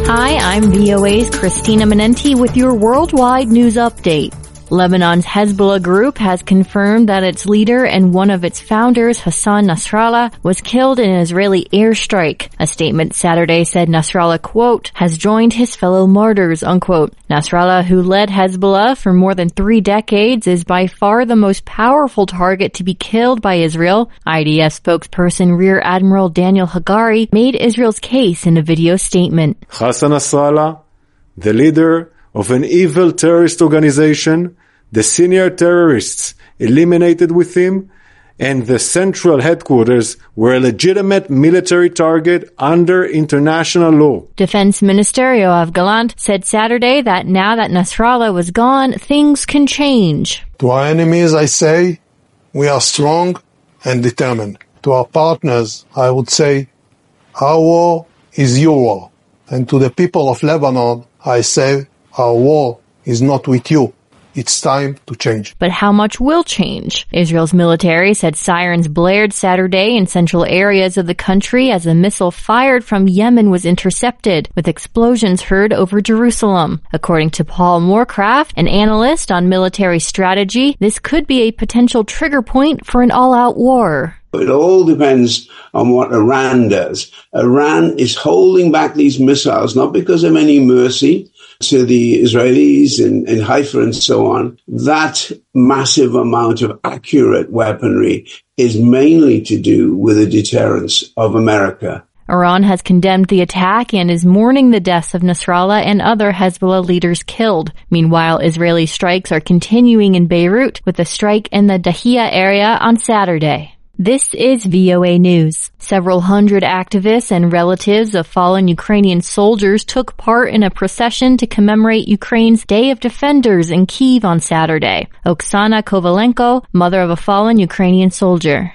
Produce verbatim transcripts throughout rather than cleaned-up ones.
Hi, I'm V O A's Christina Menenti with your worldwide news update. Lebanon's Hezbollah group has confirmed that its leader and one of its founders, Hassan Nasrallah, was killed in an Israeli airstrike. A statement Saturday said Nasrallah, quote, has joined his fellow martyrs, unquote. Nasrallah, who led Hezbollah for more than three decades, is by far the most powerful target to be killed by Israel. I D F spokesperson Rear Admiral Daniel Hagari made Israel's case in a video statement. Hassan Nasrallah, the leader of an evil terrorist organization, the senior terrorists eliminated with him, and the central headquarters were a legitimate military target under international law. Defense Minister Yoav Gallant said Saturday that now that Nasrallah was gone, things can change. To our enemies, I say, we are strong and determined. To our partners, I would say, our war is your war. And to the people of Lebanon, I say, our war is not with you. It's time to change. But how much will change? Israel's military said sirens blared Saturday in central areas of the country as a missile fired from Yemen was intercepted, with explosions heard over Jerusalem. According to Paul Moorcraft, an analyst on military strategy, this could be a potential trigger point for an all-out war. It all depends on what Iran does. Iran is holding back these missiles, not because of any mercy to the Israelis in, in Haifa and so on. That massive amount of accurate weaponry is mainly to do with the deterrence of America. Iran has condemned the attack and is mourning the deaths of Nasrallah and other Hezbollah leaders killed. Meanwhile, Israeli strikes are continuing in Beirut, with a strike in the Dahia area on Saturday. This is V O A News. Several hundred activists and relatives of fallen Ukrainian soldiers took part in a procession to commemorate Ukraine's Day of Defenders in Kyiv on Saturday. Oksana Kovalenko, mother of a fallen Ukrainian soldier.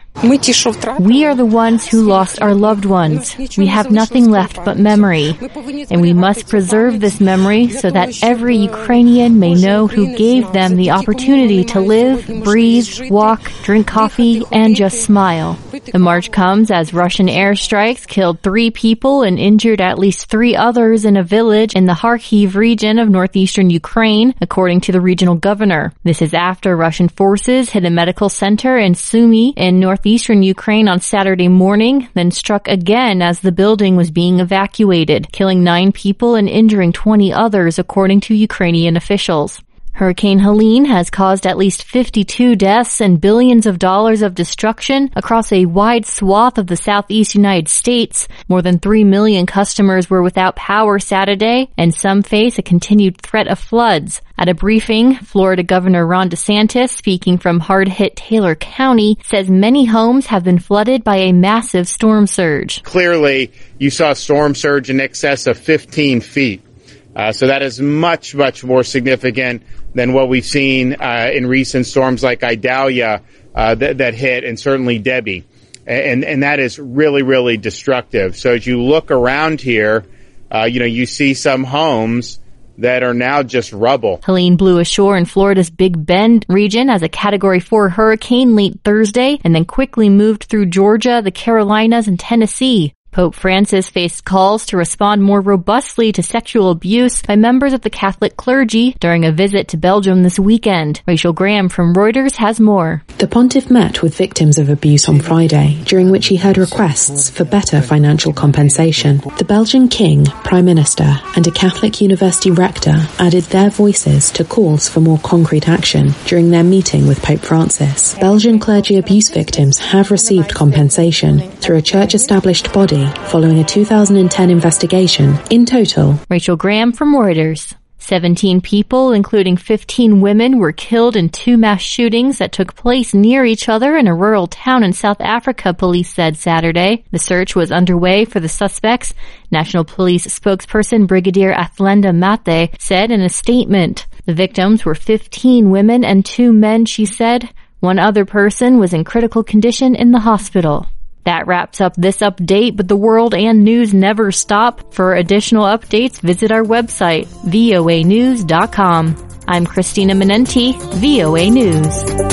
We are the ones who lost our loved ones. We have nothing left but memory. And we must preserve this memory so that every Ukrainian may know who gave them the opportunity to live, breathe, walk, drink coffee, and just smile. The march comes as Russian airstrikes killed three people and injured at least three others in a village in the Kharkiv region of northeastern Ukraine, according to the regional governor. This is after Russian forces hit a medical center in Sumy in northeastern Ukraine on Saturday morning, then struck again as the building was being evacuated, killing nine people and injuring twenty others, according to Ukrainian officials. Hurricane Helene has caused at least fifty-two deaths and billions of dollars of destruction across a wide swath of the southeast United States. More than three million customers were without power Saturday, and some face a continued threat of floods. At a briefing, Florida Governor Ron DeSantis, speaking from hard-hit Taylor County, says many homes have been flooded by a massive storm surge. Clearly, you saw a storm surge in excess of fifteen feet. Uh, so that is much, much more significant than what we've seen uh, in recent storms like Idalia uh, that, that hit, and certainly Debbie. And, and that is really, really destructive. So as you look around here, uh, you know, you see some homes that are now just rubble. Helene blew ashore in Florida's Big Bend region as a Category four hurricane late Thursday and then quickly moved through Georgia, the Carolinas, and Tennessee. Pope Francis faced calls to respond more robustly to sexual abuse by members of the Catholic clergy during a visit to Belgium this weekend. Rachel Graham from Reuters has more. The pontiff met with victims of abuse on Friday, during which he heard requests for better financial compensation. The Belgian king, prime minister, and a Catholic university rector added their voices to calls for more concrete action during their meeting with Pope Francis. Belgian clergy abuse victims have received compensation through a church-established body following a two thousand ten investigation. In total, Rachel Graham from Reuters. seventeen people, including fifteen women, were killed in two mass shootings that took place near each other in a rural town in South Africa, police said Saturday. The search was underway for the suspects, National Police spokesperson Brigadier Athlenda Mathe said in a statement. The victims were fifteen women and two men, she said. One other person was in critical condition in the hospital. That wraps up this update, but the world and news never stop. For additional updates, visit our website, V O A news dot com. I'm Christina Menenti, V O A News.